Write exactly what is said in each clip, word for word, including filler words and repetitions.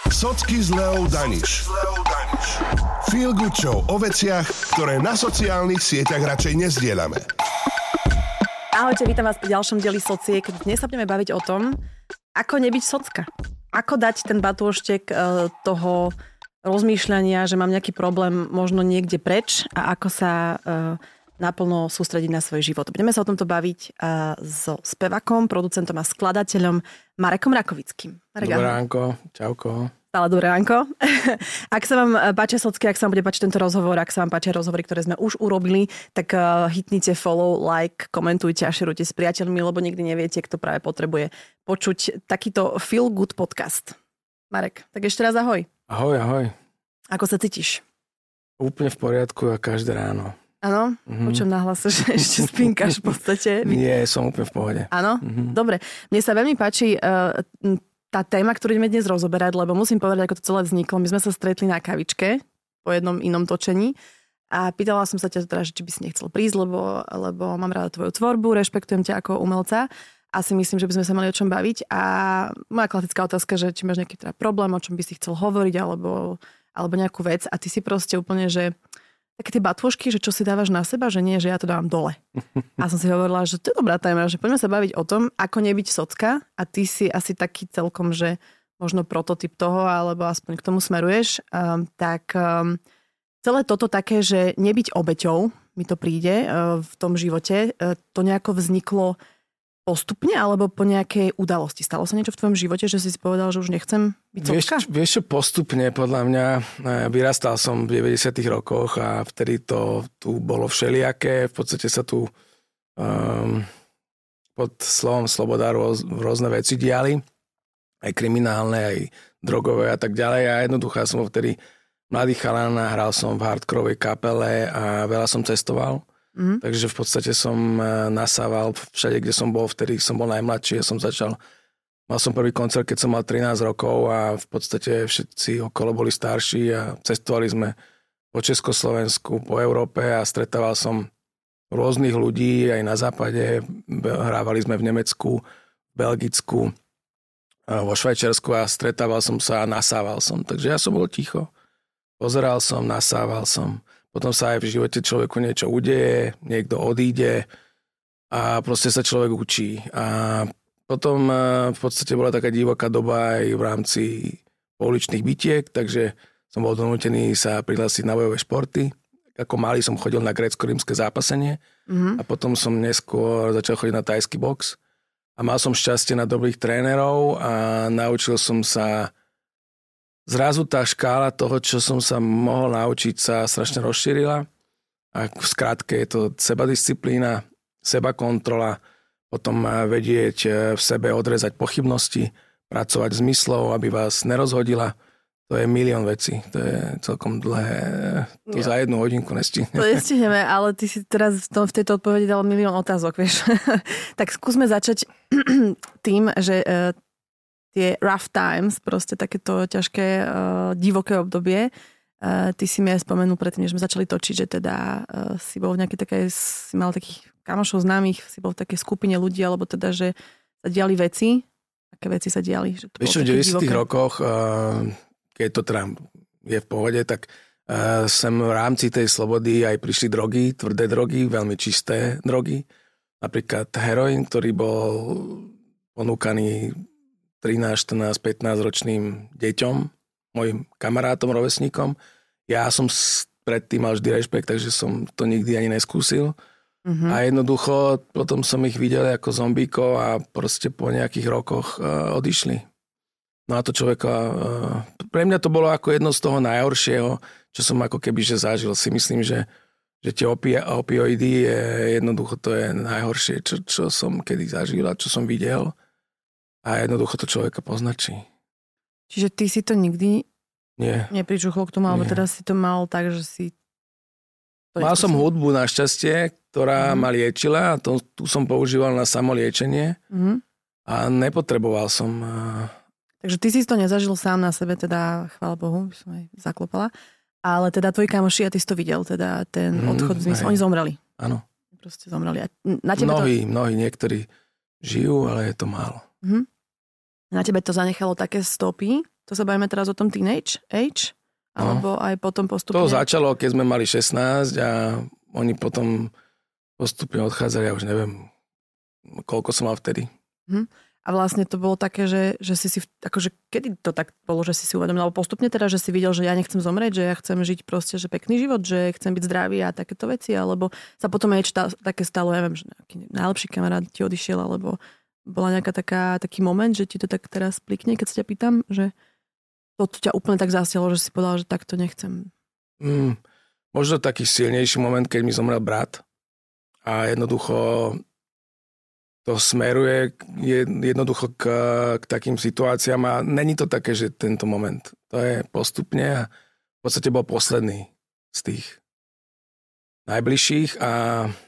Socky s Leou Daniš. Feel good show o veciach, ktoré na sociálnych sieťach radšej nezdieľame. Ahojte, vítam vás pri ďalšom dieli Sociek. Dnes sa budeme baviť o tom, ako nebyť socka. Ako dať ten batôštek toho rozmýšľania, že mám nejaký problém možno niekde preč a ako sa naplno sústrediť na svoj život. Budeme sa o tomto baviť uh, so spevakom, producentom a skladateľom Marekom Rakovickým. Marek, dobré ránko, čauko. Stále dobré ránko. Ak sa vám páčia socky, ak sa vám bude páčiť tento rozhovor, ak sa vám páčia rozhovory, ktoré sme už urobili, tak uh, hitnite follow, like, komentujte a šerujte s priateľmi, lebo nikdy neviete, kto práve potrebuje počuť takýto feel good podcast. Marek, tak ešte raz ahoj. Ahoj, ahoj. Ako sa cítiš? Úplne v poriadku a každé ráno. Áno? Mm-hmm. Počujem na hlase, že ešte spínkaš v podstate. Nie, som úplne v pohode. Áno? Mm-hmm. Dobre. Mne sa veľmi páči uh, tá téma, ktorú ideme dnes rozoberať, lebo musím povedať, ako to celé vzniklo. My sme sa stretli na kavičke po jednom inom točení a pýtala som sa ťa teda, či by si nechcel prísť, lebo, lebo mám rada tvoju tvorbu, rešpektujem ťa ako umelca a si myslím, že by sme sa mali o čom baviť. A moja klasická otázka, že či máš nejaký teda problém, o čom by si chcel hovoriť, alebo, alebo nejakú vec a ty si proste úplne, že také tie batôžky, že čo si dávaš na seba, že nie, že ja to dávam dole. A som si hovorila, že to je dobrá téma, že poďme sa baviť o tom, ako nebyť socka a ty si asi taký celkom, že možno prototyp toho, alebo aspoň k tomu smeruješ. Um, tak um, celé toto také, že nebyť obeťou, mi to príde uh, v tom živote, uh, to nejako vzniklo postupne, alebo po nejakej udalosti? Stalo sa niečo v tvojom živote, že si si povedal, že už nechcem byť socka? Vieš, vieš čo, postupne, podľa mňa, vyrastal som v deväťdesiatych rokoch a vtedy to tu bolo všelijaké. V podstate sa tu um, pod slovom sloboda rôz, rôzne veci diali. Aj kriminálne, aj drogové a tak ďalej. A jednoducho som vtedy mladý chalan a hral som v hardkorovej kapele a veľa som cestoval. Mm. Takže v podstate som nasával všade, kde som bol, vtedy som bol najmladší, ja som začal, mal som prvý koncert, keď som mal trinásť rokov a v podstate všetci okolo boli starší a cestovali sme po Československu, po Európe a stretával som rôznych ľudí aj na západe, hrávali sme v Nemecku, v Belgicku, vo Švajčiarsku a stretával som sa a nasával som, takže ja som bol ticho, pozeral som, nasával som. Potom sa aj v živote človeku niečo udeje, niekto odíde a proste sa človek učí. A potom v podstate bola taká divoká doba aj v rámci pouličných bitiek, takže som bol donútený sa prihlásiť na bojové športy. Ako malý som chodil na grécko-rímske zápasenie mm-hmm. a potom som neskôr začal chodiť na thajský box. A mal som šťastie na dobrých trénerov a naučil som sa. Zrazu tá škála toho, čo som sa mohol naučiť, sa strašne rozšírila. A v skratke je to sebadisciplína, sebakontrola, potom vedieť v sebe odrezať pochybnosti, pracovať s myslou, aby vás nerozhodila. To je milión vecí. To je celkom dlhé. To ja. Za jednu hodinku nestihneme. To nestihneme, ale ty si teraz v, tom, v tejto odpovedi dal milión otázok, vieš. Tak skúsme začať tým, že tie rough times, proste takéto ťažké, uh, divoké obdobie. Uh, ty si mi aj spomenul predtým, než sme začali točiť, že teda uh, si bol v nejakej takej, si mal takých kamošov známych, si bol v takej skupine ľudí, alebo teda, že sa diali veci. Aké veci sa diali? Že to Vieš čo, v deväťdesiatych rokoch, uh, keď to teda je v pohode, tak uh, sem v rámci tej slobody aj prišli drogy, tvrdé drogy, veľmi čisté drogy. Napríklad heroín, ktorý bol ponúkaný trinásť, štrnásť, pätnásť ročným deťom, mojim kamarátom, rovesníkom. Ja som predtým mal vždy rešpekt, takže som to nikdy ani neskúsil. Mm-hmm. A jednoducho potom som ich videl ako zombíkov a proste po nejakých rokoch uh, odišli. No a to človeka, uh, pre mňa to bolo ako jedno z toho najhoršieho, čo som ako keby že zažil. Si myslím, že, že tie opi- opioidy je jednoducho to je najhoršie, čo, čo som kedy zažil a čo som videl. A jednoducho to človeka poznačí. Čiže ty si to nikdy Nie. nepričuchol k tomu, alebo Nie. teraz si to mal tak, že si... Mal som hudbu našťastie, ktorá mm. ma liečila a to, tu som používal na samoliečenie mm. a nepotreboval som... Takže ty si to nezažil sám na sebe, teda chvála Bohu, by som aj zaklopala, ale teda tvoji kamoši, a ty si to videl, teda ten mm, odchod, zmysl, oni zomreli. Áno. Proste zomreli. A na tebe mnohí, to... mnohí, niektorí žijú, ale je to málo. Mm. Na tebe to zanechalo také stopy, To sa bavíme teraz o tom teenage age? Alebo no. aj potom postupne? To začalo, keď sme mali šestnásť a oni potom postupne odchádzali, ja už neviem, koľko som mal vtedy. Hm. A vlastne to bolo také, že, že si si, akože kedy to tak bolo, že si si uvedomil, alebo postupne teda, že si videl, že ja nechcem zomrieť, že ja chcem žiť proste, že pekný život, že chcem byť zdravý a takéto veci, alebo sa potom aj čta, také stalo, ja viem, že nejaký najlepší kamarát ti odišiel, alebo bola nejaká taká, taký moment, že ti to tak teraz plikne, keď sa ťa pýtam, že to ťa úplne tak zasialo, že si povedal, že takto nechcem. Mm, možno taký silnejší moment, keď mi zomrel brat a jednoducho to smeruje jednoducho k, k takým situáciám a není to také, že tento moment. To je postupne a v podstate bol posledný z tých najbližších a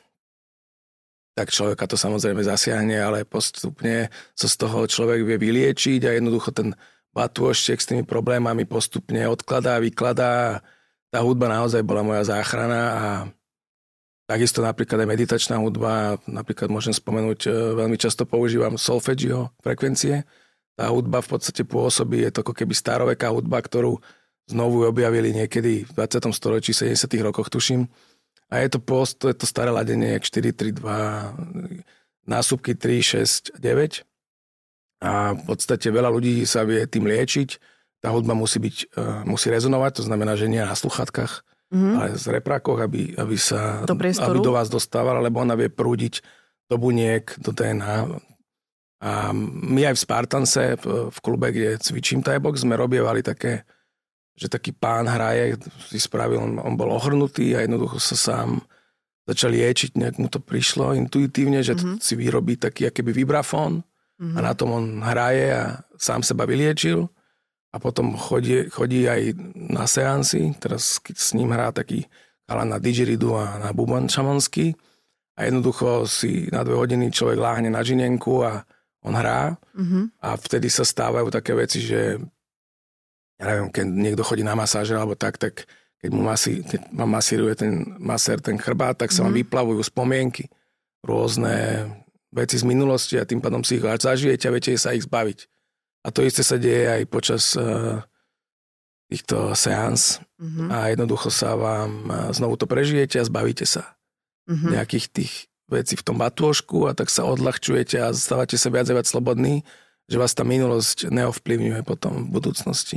tak človeka to samozrejme zasiahne, ale postupne sa z toho človek vie vyliečiť a jednoducho ten batôštek s tými problémami postupne odkladá, vykladá. Tá hudba naozaj bola moja záchrana a takisto napríklad aj meditačná hudba, napríklad môžem spomenúť, veľmi často používam solfeggio frekvencie. Tá hudba v podstate pôsobí, je to ako keby staroveká hudba, ktorú znovu objavili niekedy v dvadsiatom storočí, sedemdesiatych rokoch tuším. A je to post, to je to staré ladenie, štyri, tri, dva, násupky tri, šesť, deväť. A v podstate veľa ľudí sa vie tým liečiť. Tá hudba musí byť, musí rezonovať, to znamená, že nie na sluchatkách, mm-hmm. ale z reprákoch, aby, aby sa do aby do vás dostávala, lebo ona vie prúdiť do buniek, do dé en á. A my aj v Spartanse, v klube, kde cvičím Thai box, sme robievali také, že taký pán hraje, si spravil, on, on bol ohrnutý a jednoducho sa sám začal liečiť, nejak mu to prišlo intuitívne, že mm-hmm. si vyrobí taký akéby vibrafón mm-hmm. a na tom on hraje a sám seba vyliečil. A potom chodí, chodí aj na seansy, teraz s ním hrá taký chalan na didgeridoo a na buban šamanský. A jednoducho si na dve hodiny človek láhne na žinenku a on hrá. Mm-hmm. A vtedy sa stávajú také veci, že ja neviem, keď niekto chodí na masáže alebo tak, tak keď mu masí, keď ma masíruje ten masér, ten chrbát, tak sa mm-hmm. vám vyplavujú spomienky. Rôzne veci z minulosti a tým pádom si ich až zažijete a viete sa ich zbaviť. A to isté sa deje aj počas uh, týchto seans mm-hmm. a jednoducho sa vám uh, znovu to prežijete a zbavíte sa mm-hmm. nejakých tých vecí v tom batôžku a tak sa odľahčujete a stávate sa viac a viac slobodní, že vás tá minulosť neovplyvňuje potom v budúcnosti.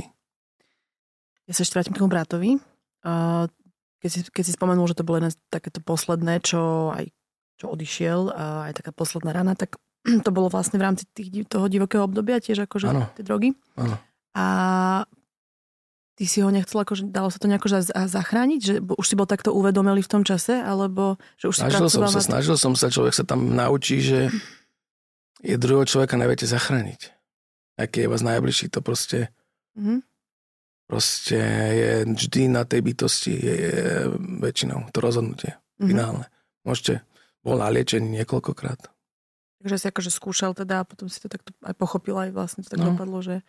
Ja sa ešte vrátim k tomu bratovi. Uh, keď, si, keď si spomenul, že to bolo jedné takéto posledné, čo aj čo odišiel, uh, aj taká posledná rana, tak to bolo vlastne v rámci tých, toho divokého obdobia tiež akože ano. Tie drogy. Áno. A ty si ho nechcel, akože dalo sa to nejako zachrániť? Že už si bol takto uvedomelý v tom čase? Alebo že už snažil si som sa, snažil som sa, človek sa tam naučí, že je druhého človeka neviete zachrániť. Aký je vás najbližší, to proste mm-hmm. proste je vždy na tej bytosti je, je väčšinou to rozhodnutie mm-hmm. finálne. Môžete, bol na liečení niekoľkokrát. Takže si akože skúšal teda a potom si to takto aj pochopil, aj vlastne to tak no. dopadlo, že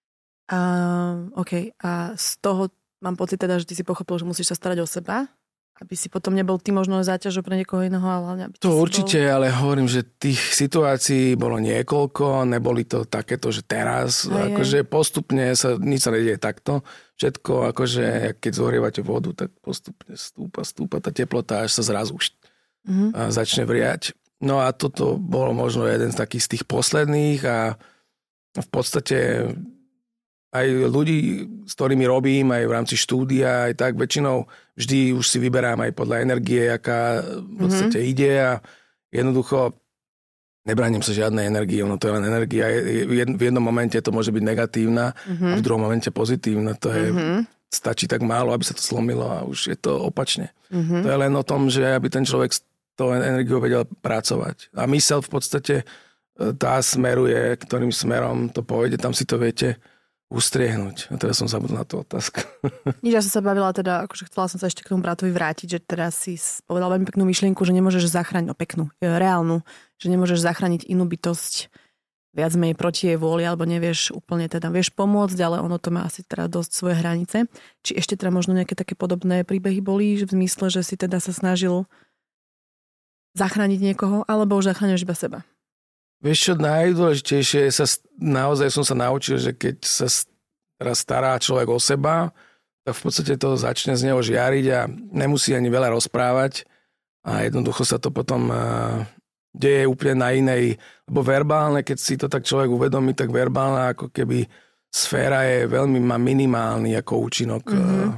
uh, OK. A z toho mám pocit teda, že ty si pochopil, že musíš sa starať o seba, aby si potom nebol ty možno záťažou pre niekoho iného, ale aby to určite, bol... ale hovorím, že tých situácií bolo niekoľko, neboli to takéto, že teraz, aj, akože aj. Postupne sa, nič sa nedieje takto, všetko akože, keď zohrievate vodu, tak postupne stúpa, stúpa tá teplota, až sa zrazu mm-hmm. začne vriať. No a toto bolo možno jeden z takých z tých posledných a v podstate aj ľudí, s ktorými robím, aj v rámci štúdia, aj tak väčšinou vždy už si vyberám aj podľa energie, aká v podstate mm-hmm. ide a jednoducho nebránim sa žiadnej energii, ono to je len energia. V jednom momente to môže byť negatívna mm-hmm. a v druhom momente pozitívna. To je, mm-hmm. stačí tak málo, aby sa to slomilo a už je to opačne. Mm-hmm. To je len o tom, že aby ten človek to energiou vedel pracovať. A mysel v podstate tá smeruje, ktorým smerom to pôjde, tam si to viete ustriehnúť. A teraz som zabudol na tú otázku. Nič, ja som sa bavila teda, akože chcela som sa ešte k tomu bratovi vrátiť, že teraz si povedal veľmi peknú myšlienku, že nemôžeš zachrániť, no peknú, reálnu, že nemôžeš zachrániť inú bytosť viac menej proti jej vôli, alebo nevieš úplne teda, vieš pomôcť, ale ono to má asi teda dosť svoje hranice. Či ešte teda možno nejaké také podobné príbehy boli, v zmysle, že si teda sa snažil zachrániť niekoho, alebo už zachráňuješ iba seba? Vieš čo, najdôležitejšie sa, naozaj som sa naučil, že keď sa teraz stará človek o seba, tak v podstate to začne z neho žiariť a nemusí ani veľa rozprávať a jednoducho sa to potom uh, deje úplne na inej, lebo verbálne, keď si to tak človek uvedomí, tak verbálna ako keby sféra je veľmi má minimálny ako účinok. Mm-hmm.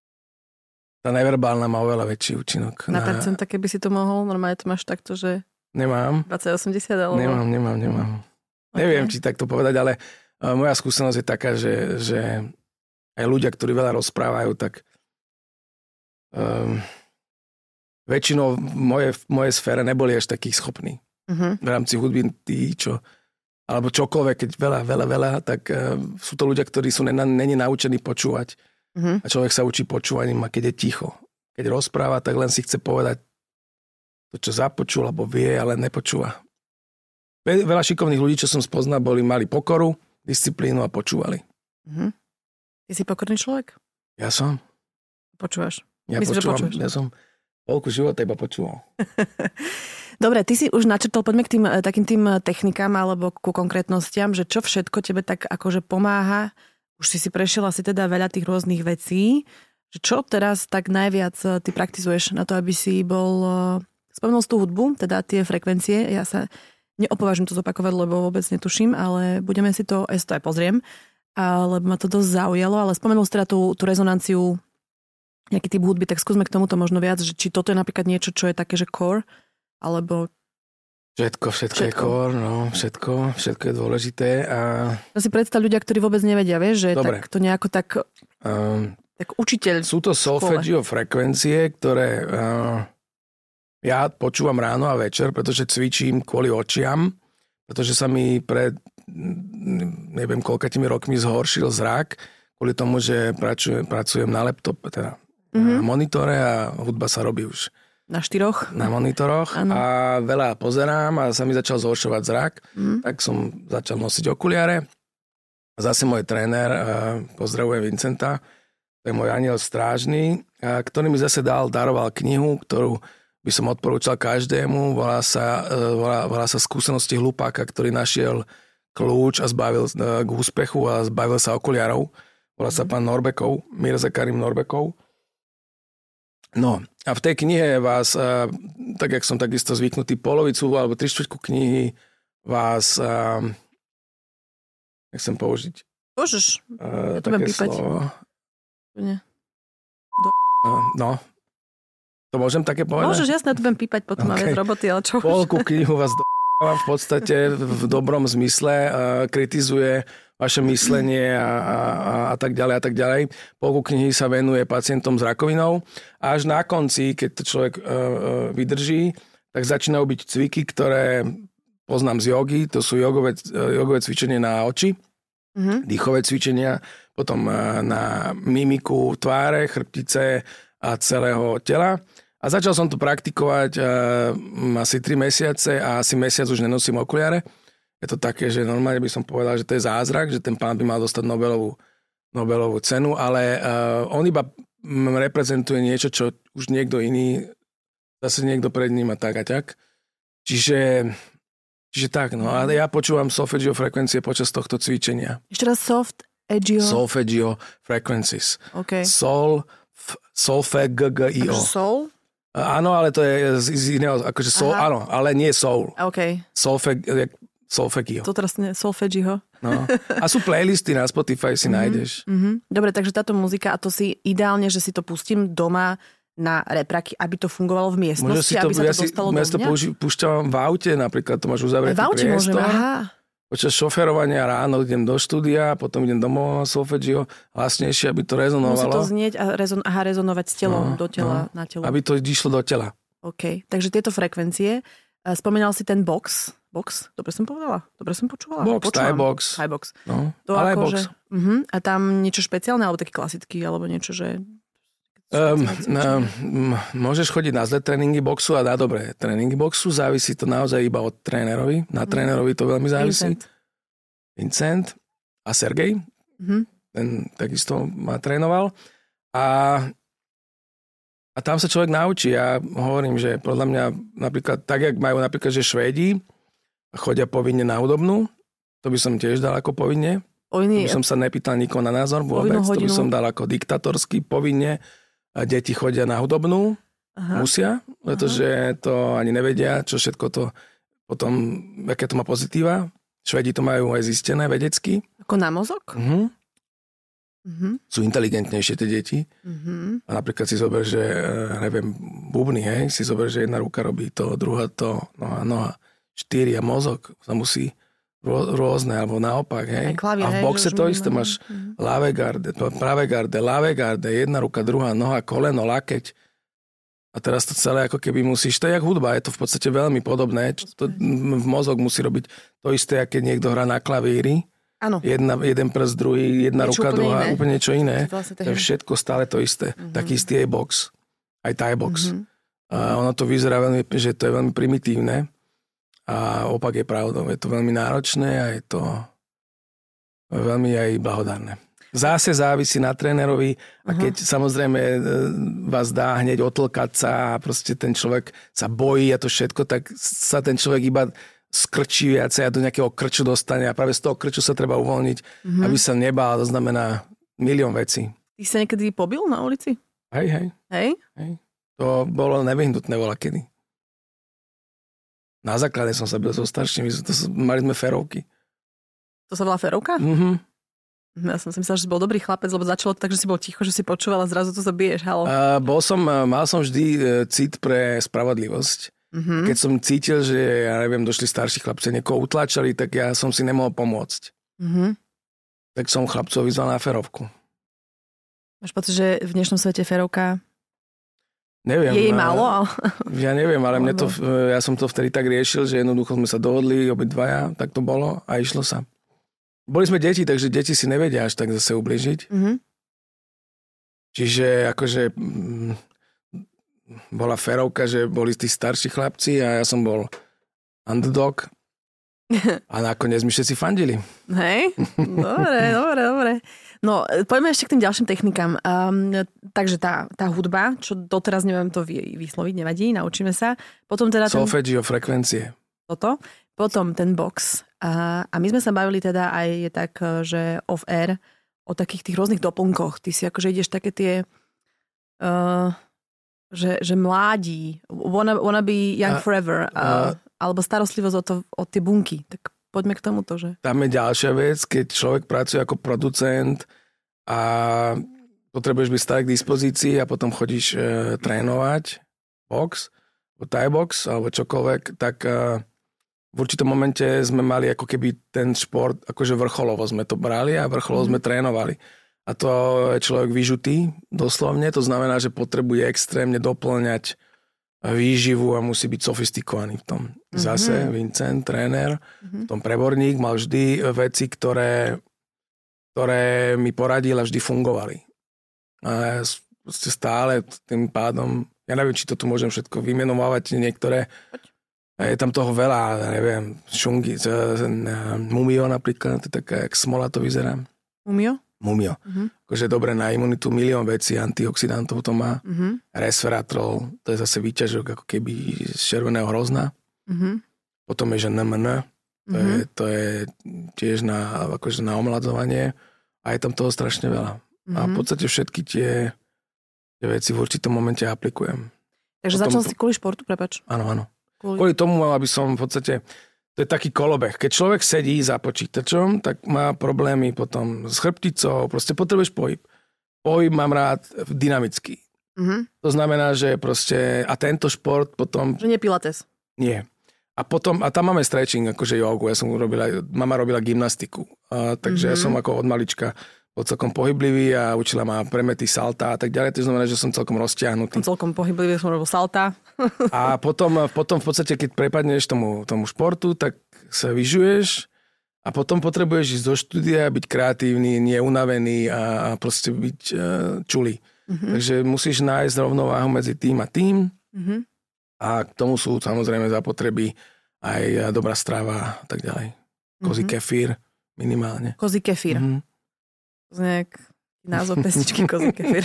Tá neverbálna má oveľa väčší účinok. Na, na percenta, keby si to mohol, normálne to máš takto, že... Nemám. dvadsať osemdesiat alebo... Nemám, nemám, nemám. Okay. Neviem, či takto povedať, ale uh, moja skúsenosť je taká, že, že aj ľudia, ktorí veľa rozprávajú, tak um, väčšinou v mojej, v mojej sfére neboli až takí schopní. Uh-huh. V rámci hudby tí, čo alebo čokoľvek, keď veľa, veľa, veľa, tak uh, sú to ľudia, ktorí sú není naučení počúvať. Uh-huh. A človek sa učí počúvaním, a keď je ticho. Keď rozpráva, tak len si chce povedať to, čo započul, alebo vie, ale nepočúva. Veľa šikovných ľudí, čo som spoznal, boli, mali pokoru, disciplínu a počúvali. Uh-huh. Ty si pokorný človek? Ja som. Počúvaš? Ja Myslím, počúvam. Ja som polku života iba počúval. Dobre, ty si už načrtol, poďme k tým takým tým technikám alebo ku konkrétnostiam, že čo všetko tebe tak akože pomáha. Už si si prešiel asi teda veľa tých rôznych vecí. Že čo teraz tak najviac ty praktizuješ na to, aby si bol... Spomenul si tú hudbu, teda tie frekvencie. Ja sa neopovážim to zopakovať, lebo vôbec netuším, ale budeme si to, ja si to aj pozriem, lebo ma to dosť zaujalo, ale spomenul si teda tú, tú rezonanciu, nejaký typ hudby, tak skúsme k tomuto možno viac, že či toto je napríklad niečo, čo je také, že core, alebo... Všetko, všetko, všetko je core, no, všetko, všetko je dôležité a... To si predstav ľudia, ktorí vôbec nevedia, vieš, že dobre. Tak to nejako tak... Um, tak učiteľ... Sú to solfeggio frekvencie, ktoré uh, ja počúvam ráno a večer, pretože cvičím kvôli očiam, pretože sa mi pred neviem koľkatými rokmi zhoršil zrak, kvôli tomu, že pracujem, pracujem na laptope, teda mm-hmm. na monitore a hudba sa robí už na štyroch. Na monitoroch ano. A veľa pozerám a sa mi začal zhoršovať zrak, mm. tak som začal nosiť okuliare. Zase môj tréner, pozdravujem Vincenta, to je môj aniel strážny, ktorý mi zase dal, daroval knihu, ktorú by som odporúčal každému, volá sa, volá, volá sa Skúsenosti hlupáka, ktorý našiel kľúč a zbavil k úspechu a zbavil sa okuliarov. Volá sa pán Norbekov, Mirza Karim Norbekov. No a v tej knihe vás, tak jak som takisto zvyknutý, polovicu alebo tri štvrťku knihy vás, nechcem použiť. Môžeš, ja to budem pípať. Nie. Do... No, to môžem také povedať? Môžeš, jasne, to budem pípať potom okay. A viac roboty, ale čo? Polku knihu vás do... v podstate v dobrom zmysle kritizuje vaše myslenie a, a, a tak ďalej a tak ďalej. Polku knihy sa venuje pacientom s rakovinou a až na konci, keď to človek uh, vydrží, tak začínajú byť cviky, ktoré poznám z jogy, to sú jogové, jogové cvičenie na oči, mm-hmm. dýchové cvičenia, potom uh, na mimiku tváre, chrbtice a celého tela. A začal som to praktikovať uh, asi tri mesiace a asi mesiac už nenosím okuliare. Je to také, že normálne by som povedal, že to je zázrak, že ten pán by mal dostať Nobelovú, Nobelovú cenu, ale uh, on iba reprezentuje niečo, čo už niekto iný, zase niekto pred ním a tak a tak. Čiže, čiže tak, no. A ja počúvam solfeggio frekvencie počas tohto cvičenia. Ešte raz solfeggio? Solfeggio frequencies. OK. Sol, f, solfeggio. Sol? Áno, ale to je z, z iného, akože soul, Aha. áno, ale nie soul. OK. Solfeg, solfeggio. To teraz nie, solfeggio. No. A sú playlisty na Spotify, si mm-hmm. nájdeš. Mm-hmm. Dobre, takže táto muzika, a to si ideálne, že si to pustím doma na repraky, aby to fungovalo v miestnosti, to, aby sa to ja dostalo si, do mňa? Ja si to použi- púšťam v aute, napríklad to máš uzavretý priestor. V aute môžem, aha. Počas šoferovania ráno idem do štúdia, potom idem domov na solfeggio, hlasnejšie, aby to rezonovalo. Musí to znieť a rezon, aha, rezonovať s telom, no, do tela, no, na telo. Aby to išlo do tela. OK, takže tieto frekvencie. Spomínal si ten box. Box? Dobre som povedala? Dobre som počúvala? Box, Thai box. Thai box. No, to ale ako, box. Že, uh-huh, a tam niečo špeciálne, alebo taký klasický, alebo niečo, že... Um, um, môžeš chodiť na zlé tréningy boxu a na dobré tréningy boxu. Závisí to naozaj iba od trénerovi. Na trénerovi to veľmi závisí. Vincent. Vincent a Sergej. Mm-hmm. Ten takisto ma trénoval. A, a tam sa človek naučí. Ja hovorím, že podľa mňa napríklad, tak jak majú napríklad, že Švédi chodia povinne na hudobnú, to by som tiež dal ako povinne. Iný... By som sa nepýtal nikoho na názor vôbec, to by som dal ako diktatorský povinne. A deti chodia na hudobnú, aha. musia, pretože aha. to ani nevedia, čo všetko to potom, aké to má pozitíva. Švedi to majú aj zistené vedecky. Ako na mozog? Uh-huh. Uh-huh. Sú inteligentnejšie tie deti. Uh-huh. A napríklad si zober, že neviem, bubny, hej, si zober, že jedna ruka robí to, druhá to, noha, noha, štyri a mozog sa musí rô, rôzne, alebo naopak, hej. Klavír, a v boxe to isté, máš uh-huh. ľavé garde, pravé garde, ľavé garde, jedna ruka, druhá noha, koleno, lakeť. A teraz to celé ako keby musíš, to je jak hudba, je to v podstate veľmi podobné. To, v mozog musí robiť to isté, keď niekto hrá na klavíri. Áno. Jedna, jeden prst, druhý, jedna niečo ruka, druhá, iné. úplne niečo iné. Vlastne to je všetko stále to isté. Uh-huh. Taký istý je box, aj Thai box. Uh-huh. A ono to vyzerá veľmi, že to je veľmi primitívne. A opak je pravdou. Je to veľmi náročné a je to veľmi aj blahodárne. Zase závisí na trénerovi a keď uh-huh. samozrejme vás dá hneď otlkať sa a proste ten človek sa bojí a to všetko, tak sa ten človek iba skrčí viacej a do nejakého krču dostane a práve z toho krču sa treba uvoľniť, uh-huh. aby sa nebál, to znamená milión vecí. Ty sa niekedy pobil na ulici? Hej, hej. Hej? Hej. To bolo nevyhnutné voľakedy. Na základe som sa bil so staršími, to, mali sme ferovky. To sa volá ferovka? Mhm. Ja som si myslela, že si bol dobrý chlapec, lebo začalo to tak, že si bol ticho, že si počúval a zrazu to sa biješ, halo. Uh, bol som, mal som vždy cit pre spravodlivosť. Uh-huh. Keď som cítil, že, ja neviem, došli starší chlapci, niekoho utláčali, tak ja som si nemohol pomôcť. Uh-huh. Tak som chlapcov vyzval na ferovku. Máš pocit, že v dnešnom svete ferovka neviem, je jej málo? Ale... Ja neviem, ale mne to, ja som to vtedy tak riešil, že jednoducho sme sa dohodli, obidvaja, tak to bolo a išlo sa. Boli sme deti, takže deti si nevedia až tak zase ubližiť. Mm-hmm. Čiže akože m, bola ferovka, že boli tí starší chlapci a ja som bol underdog a nakoniec mi všetci fandili. Hej, dobre, dobre, dobre. No, poďme ešte k tým ďalším technikám. Um, takže tá, tá hudba, čo doteraz neviem to vysloviť, nevadí, naučíme sa. Potom teda ten... Solfeggio, frekvencie. Toto. Potom ten box. A, a my sme sa bavili teda aj tak, že off-air o takých tých rôznych doplnkoch. Ty si akože ideš také tie, uh, že, že mládí, wanna, wanna be young a, forever, uh, uh, alebo starostlivosť o, to, o tie bunky. Tak poďme k tomuto, že? Tam je ďalšia vec, keď človek pracuje ako producent a potrebuješ byť stále k dispozícii a potom chodíš uh, trénovať box, Thai box alebo čokoľvek, tak... Uh, v určitom momente sme mali ako keby ten šport, akože vrcholovo sme to brali a vrcholovo mm. sme trénovali. A to je človek vyžutý doslovne, to znamená, že potrebuje extrémne doplňať výživu a musí byť sofistikovaný v tom. Mm-hmm. Zase Vincent, tréner, mm-hmm. v tom preborník mal vždy veci, ktoré, ktoré mi poradil a vždy fungovali. A ja stále tým pádom, ja neviem, či to tu môžem všetko vymenovávať, niektoré... Je tam toho veľa, neviem, šungy, mumio napríklad, to je taká, jak smola to vyzerá. Mumio? Mumio. Uh-huh. Akože dobre na imunitu, milión vecí, antioxidantov to má. Uh-huh. Resveratrol, to je zase výťažok ako keby z červeného hrozna. Uh-huh. Potom je, že en em en, to, uh-huh. je, to je tiež na, akože na omladzovanie a je tam toho strašne veľa. Uh-huh. A v podstate všetky tie, tie veci v určitom momente aplikujem. Takže potom... začal si kvôli športu, prepáč? Áno, áno. Kvôli tomu, aby som v podstate, to je taký kolobeh. Keď človek sedí za počítačom, tak má problémy potom s chrbticou, proste potrebuješ pohyb. Pohyb mám rád dynamický. Mm-hmm. To znamená, že proste, a tento šport potom... Že nie pilates. Nie. A potom, a tam máme stretching, akože jogu, ja som robila, mama robila gymnastiku. A, takže mm-hmm. ja som ako od malička bol celkom pohyblivý a učila ma premety, salta a tak ďalej. To znamená, že som celkom roztiahnutý. Som celkom pohyblivý, som robil salta. A potom, potom v podstate, keď prepadneš tomu, tomu športu, tak sa vyžuješ a potom potrebuješ ísť do štúdia, byť kreatívny, nie unavený a, a proste byť uh, čulý. Mm-hmm. Takže musíš nájsť rovnováhu medzi tým a tým. Mm-hmm. A k tomu sú samozrejme zapotreby aj dobrá strava a tak ďalej. Kozí mm-hmm. kefír minimálne. Kozí kefír. Mm-hmm. Nejak názov pesničky Kozí kefír.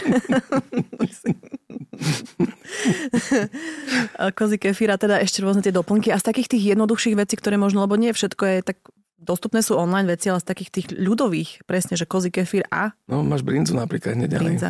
Kozí kefír a teda ešte rôzne tie doplnky a z takých tých jednoduchších vecí, ktoré možno, lebo nie všetko je tak dostupné sú online veci, ale z takých tých ľudových, presne, že kozy kefír a... No, máš brinzu napríklad, hneď ďalej. Brinza.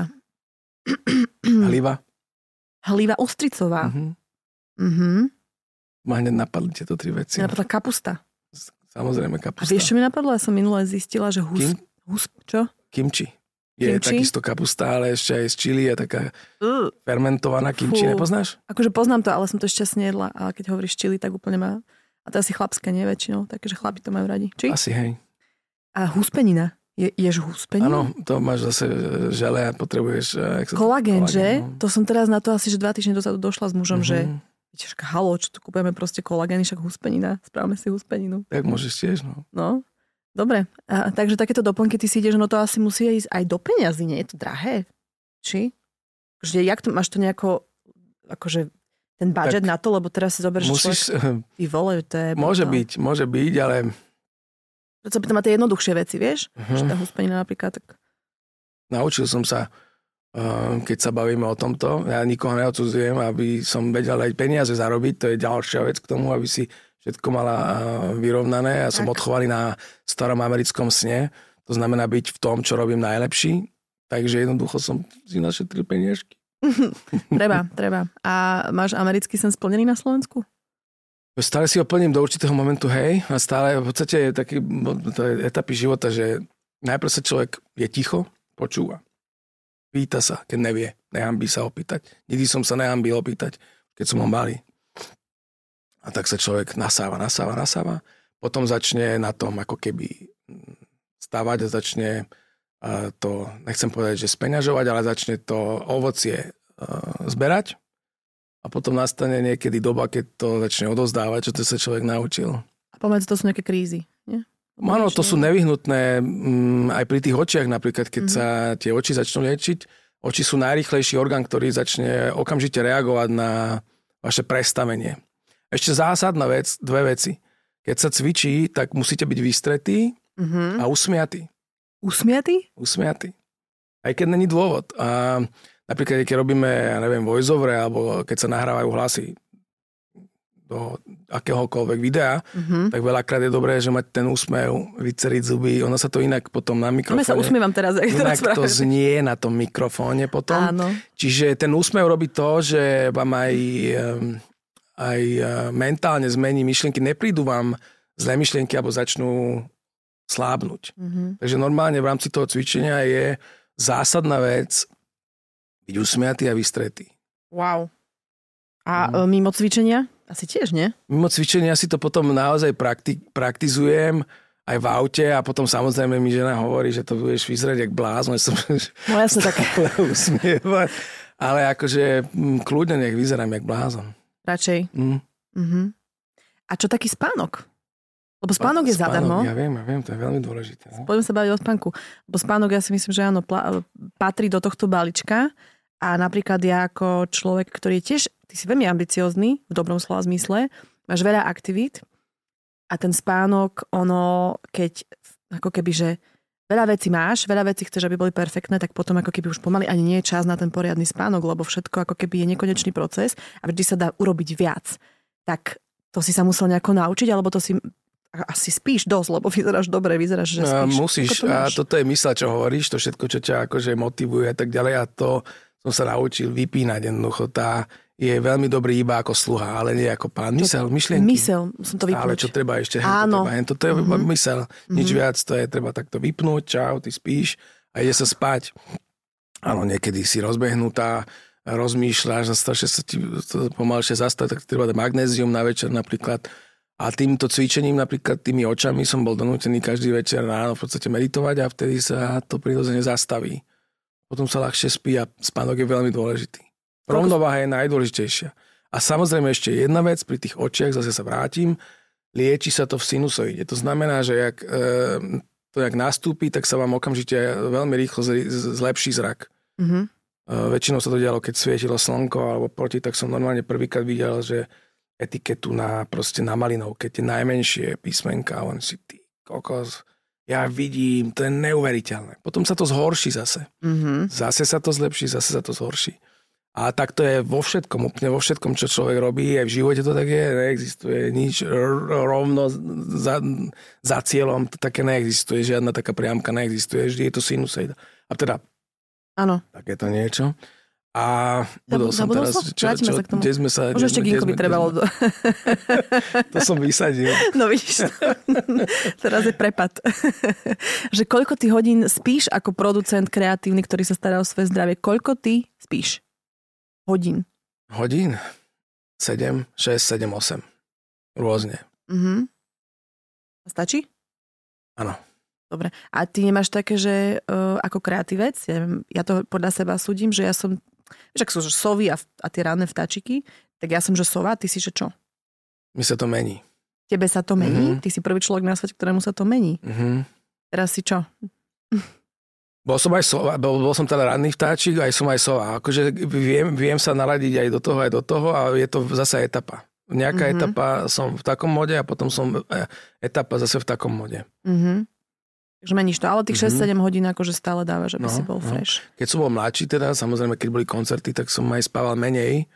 Hliva. Hliva ostricová. Mhm. Mhm. Ma hneď napadli tieto tri veci. Mňa napadla kapusta. Samozrejme A kapusta. vieš, čo mi napadlo? Ja som minule zistila, že hus... Kim? hus čo? Kimči. Je Kimči? takisto kapusta, ale ešte aj z čili je taká Uh. fermentovaná kimči. Fú. Nepoznáš? Akože poznám to, ale som to ešte nejedla. Ale keď hovoríš čili, tak úplne má... A to asi chlapské, nie väčšinou. Takže chlapi to majú radi. Či? Asi, hej. A huspenina. Je, ješ huspeninu? Áno, to máš zase žele a potrebuješ... jak sa to- Kolagén, že? no. To som teraz na to asi, že dva týždne dozadu došla s mužom, Mhm. že viete, však halo, čo tu kúpeme proste kolagény, však huspenina. Správame si huspeninu. Tak môžeš tiež, no. No, dobre. A, takže takéto doplnky ty si ideš, no to asi musí ísť aj do peňazí, nie je to drahé? Či? Že jak to, máš to nejako, akože ten budget Tak na to, lebo teraz si zoberieš Musíš... človek, ty vole, to je... Môže brutál. byť, môže byť, ale... Preto sa pýtam na tie jednoduchšie veci, vieš? Mhm. Že tá huspenina napríklad, tak... Naučil som sa, uh, keď sa bavíme o tomto, ja nikoho neodsudzujem, aby som vedel aj peniaze zarobiť, to je ďalšia vec k tomu, aby si všetko mala uh, vyrovnané. Ja som Tak. odchovaný na starom americkom sne, to znamená byť v tom, čo robím najlepší, takže jednoducho som si našetril peniažky. Treba, treba. A máš americký sen splnený na Slovensku? Stále si ho plním do určitého momentu, hej, a stále v podstate je taký, to je etapy života, že najprv sa človek je ticho, počúva. Pýta sa, keď nevie. Nehambí sa opýtať. Nikdy som sa nehambil opýtať, keď som ho malý. A tak sa človek nasáva, nasáva, nasáva. Potom začne na tom ako keby stávať a začne uh, to, nechcem povedať, že speňažovať, ale začne to ovocie uh, zberať. A potom nastane niekedy doba, keď to začne odozdávať, čo to sa človek naučil. A pomedzi to sú nejaké krízy, nie? Áno, to sú nevyhnutné m, aj pri tých očiach napríklad, keď mm-hmm. sa tie oči začnú liečiť. Oči sú najrýchlejší orgán, ktorý začne okamžite reagovať na vaše prestavenie. Ešte zásadná vec, dve veci. Keď sa cvičí, tak musíte byť vystretí Mm-hmm. a usmiatí. Usmiatý? Usmiatí. Aj keď není dôvod. A napríklad, keď robíme, ja neviem, voiceover, alebo keď sa nahrávajú hlasy do akéhokoľvek videa, Mm-hmm. tak veľakrát je dobré, že mať ten úsmev, vyceriť zuby. Ono sa to inak potom na No mikrofóne... ja sa usmievam teraz, jak to Inak to rozprávaš. znie na tom mikrofóne potom. Áno. Čiže ten úsmev robí to, že vám aj, um, aj uh, mentálne zmení myšlienky. Neprídu vám zlé myšlienky, alebo začnú slábnuť. Mm-hmm. Takže normálne v rámci toho cvičenia je zásadná vec byť usmiatý a vystretý. Wow. A Mhm. mm. mimo cvičenia? Asi tiež, nie? Mimo cvičenia si to potom naozaj prakti- praktizujem aj v aute a potom samozrejme mi žena hovorí, že to budeš vyzerať jak blázon, že sa budeš No jasne tak. usmievať. Ale akože m, kľudne nech vyzerám jak blázon. Radšej. Mm. Mm-hmm. A čo taký spánok? Lebo spánok je zadarmo. Ja viem, ja viem, to je veľmi dôležité. No? Poďme sa baviť o spánku. Lebo spánok, ja si myslím, že áno, pla- patrí do tohto balíčka. A napríklad ja ako človek, ktorý je tiež, ty si veľmi ambiciózny, v dobrom slova zmysle, máš veľa aktivít a ten spánok, ono, keď ako keby, že veľa vecí máš, veľa vecí chceš, aby boli perfektné, tak potom ako keby už pomaly ani nie je čas na ten poriadny spánok, lebo všetko ako keby je nekonečný proces a vždy sa dá urobiť viac. Tak to si sa musel nejako naučiť, alebo to si asi spíš dosť, lebo vyzeráš dobre, vyzeráš, že spíš. No, musíš, to a máš? toto je mysle, čo hovoríš, to všetko, čo ťa akože motivuje a tak ďalej a to som sa naučil vypínať jednoducho. Tá je veľmi dobrý iba ako sluha, ale nie ako pán. Mysel, myšlienky. Mysel, musím to vypnúť. Ale čo treba ešte, hen, Áno. to treba, hen, toto je iba Mhm. mysel. Nič Mhm. viac, to je treba takto vypnúť, čau, ty spíš a ide sa spať. Áno, niekedy si rozbehnutá, rozmýšľaš a strašne sa ti to pomalšie zastaviť, tak treba dať magnézium na večer napríklad. A týmto cvičením, napríklad tými očami som bol donútený každý večer ráno v podstate meditovať a vtedy sa to prirodzene zastaví. Potom sa ľahšie spí a spánok je veľmi dôležitý. Rovnováha je najdôležitejšia. A samozrejme ešte jedna vec, pri tých očiach, zase sa vrátim, lieči sa to v sinusoide. To znamená, že jak, e, to jak nastúpi, tak sa vám okamžite veľmi rýchlo zlepší zrak. Mm-hmm. E, väčšinou sa to dialo, keď svietilo slnko alebo proti, tak som normálne prvýkrát videl, že etiketu na, proste na malinovke, tie najmenšie písmenka, on si ty kokos, ja vidím, to je neuveriteľné. Potom sa to zhorší zase. Mm-hmm. Zase sa to zlepší, zase sa to zhorší. A tak to je vo všetkom, úplne vo všetkom, čo človek robí, aj v živote to tak je, neexistuje nič rovno za, za cieľom, to také neexistuje, žiadna taká priamka neexistuje, vždy je to sinusoida. A teda, áno. Takéto niečo. A budol som Zabudol teraz, som? čo, čo, sa k tomu. kde sme sa... Možno ešte ginko by trebalo. Do... To som vysadil. No vidíš, teraz je prepad. Že koľko ty hodín spíš ako producent kreatívny, ktorý sa stará o svoje zdravie, koľko ty spíš? Hodín. Hodín? sedem, šesť, sedem, osem. Rôzne. Uh-huh. Stačí? Áno. Dobre. A ty nemáš také, že uh, ako kreatívec, ja, ja to podľa seba súdim, že ja som, vieš, ak sú že sovy a, a tie ranné vtáčiky, tak ja som, že sova, ty si, že čo? Mi sa to mení. Tebe sa to mení? Mm-hmm. Ty si prvý človek na svete, ktorému sa to mení. Mm-hmm. Teraz si čo? Bol som aj sova, bol, bol som teda ranný vtáčik, aj som aj sova. Akože viem, viem sa naladiť aj do toho, aj do toho a je to zase etapa. Nejaká mm-hmm. etapa som v takom mode a potom som etapa zase v takom mode. Mhm. Takže meníš to, ale tých šesť sedem hodín akože stále dáva, že by no, si bol no. fresh. Keď som bol mladší teda, samozrejme, keď boli koncerty, tak som aj spával menej.